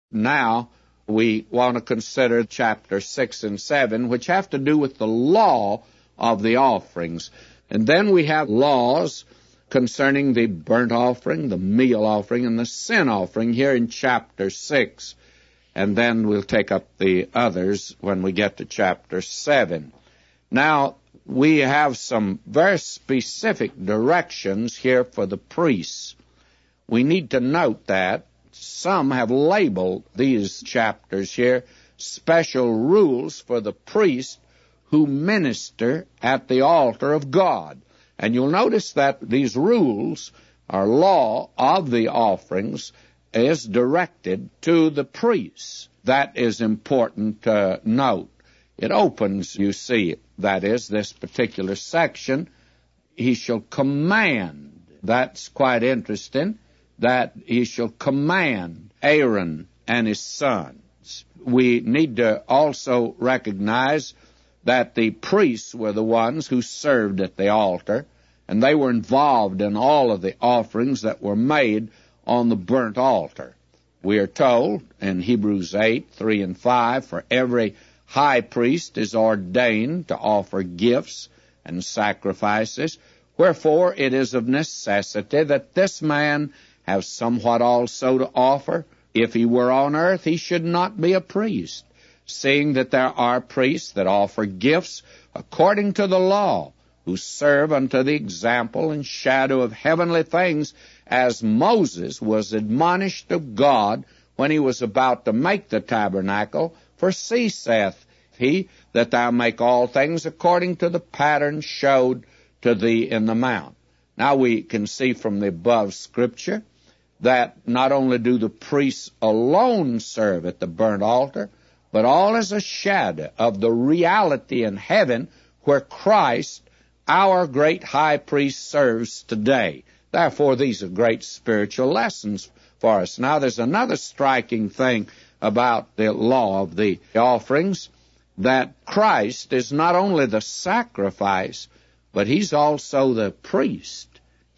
Now, we want to consider chapter 6 and 7, which have to do with the law of the offerings. And then we have laws concerning the burnt offering, the meal offering, and the sin offering here in chapter 6. And then we'll take up the others when we get to chapter 7. Now, we have some very specific directions here for the priests. We need to note that some have labeled these chapters here special rules for the priest who minister at the altar of God. And you'll notice that these rules or law of the offerings is directed to the priests. That is important to note. It opens, you see, that is, this particular section, he shall command. That's quite interesting, that he shall command Aaron and his sons. We need to also recognize that the priests were the ones who served at the altar, and they were involved in all of the offerings that were made on the burnt altar. We are told in Hebrews 8, 3 and 5, for every high priest is ordained to offer gifts and sacrifices, wherefore it is of necessity that this man have somewhat also to offer. If he were on earth, he should not be a priest, seeing that there are priests that offer gifts according to the law, who serve unto the example and shadow of heavenly things, as Moses was admonished of God when he was about to make the tabernacle. For see, saith he, that thou make all things according to the pattern showed to thee in the mount. Now we can see from the above scripture that not only do the priests alone serve at the burnt altar, but all is a shadow of the reality in heaven where Christ, our great high priest, serves today. Therefore, these are great spiritual lessons for us. Now, there's another striking thing about the law of the offerings, that Christ is not only the sacrifice, but he's also the priest.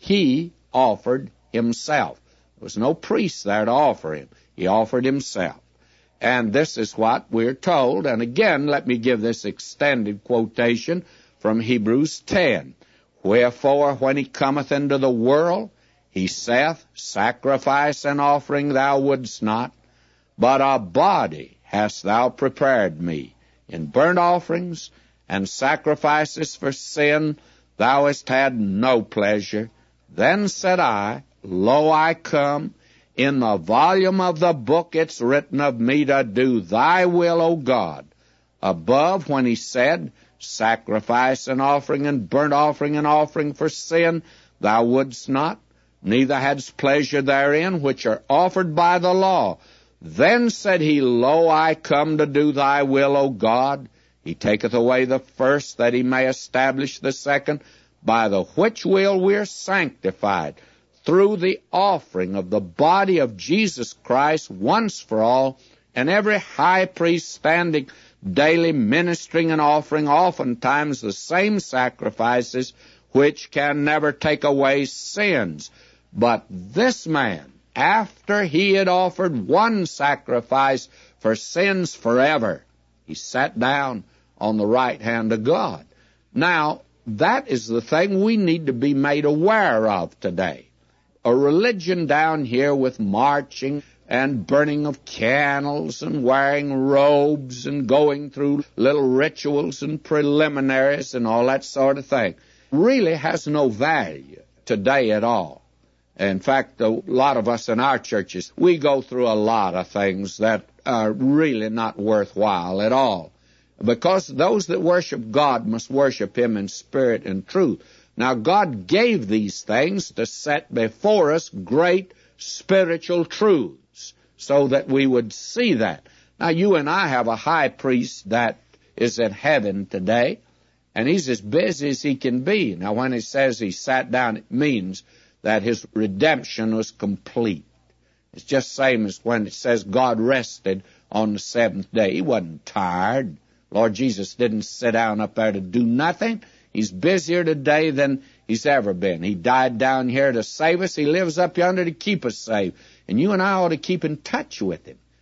He offered himself. There was no priest there to offer him. He offered himself. And this is what we're told. And again, let me give this extended quotation from Hebrews 10. Wherefore, when he cometh into the world, he saith, sacrifice and offering thou wouldst not, but a body hast thou prepared me. In burnt offerings and sacrifices for sin thou hast had no pleasure. Then said I, Lo, I come. In the volume of the book it's written of me to do thy will, O God. Above, when he said, sacrifice and offering and burnt offering and offering for sin thou wouldst not, neither hadst pleasure therein, which are offered by the law. Then said he, Lo, I come to do thy will, O God. He taketh away the first, that he may establish the second, by the which will we're sanctified, through the offering of the body of Jesus Christ once for all, and every high priest standing daily ministering and offering oftentimes the same sacrifices, which can never take away sins. But this man, after he had offered one sacrifice for sins forever, he sat down on the right hand of God. Now, that is the thing we need to be made aware of today. A religion down here with marching and burning of candles and wearing robes and going through little rituals and preliminaries and all that sort of thing really has no value today at all. In fact, a lot of us in our churches, we go through a lot of things that are really not worthwhile at all, because those that worship God must worship him in spirit and truth. Now, God gave these things to set before us great spiritual truths so that we would see that. Now, you and I have a high priest that is in heaven today, and he's as busy as he can be. Now, when he says he sat down, it means that his redemption was complete. It's just the same as when it says God rested on the seventh day. He wasn't tired. Lord Jesus didn't sit down up there to do nothing. He's busier today than he's ever been. He died down here to save us. He lives up yonder to keep us safe. And you and I ought to keep in touch with him.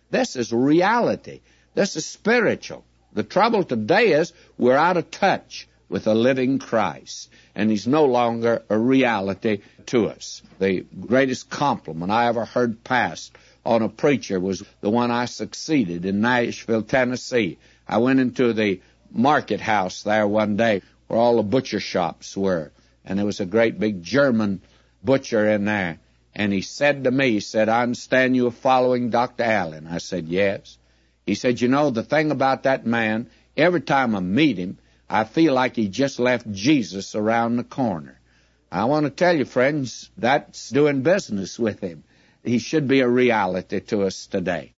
This is reality. This is spiritual. The trouble today is we're out of touch with the living Christ, and He's no longer a reality to us. The greatest compliment I ever heard passed on a preacher was the one I succeeded in Nashville, Tennessee. I went into the market house there one day where all the butcher shops were, and there was a great big German butcher in there. And he said to me, he said, "I understand you are following Dr. Allen." I said, "Yes." He said, "You know, the thing about that man, every time I meet him, I feel like he just left Jesus around the corner." I want to tell you, friends, that's doing business with him. He should be a reality to us today.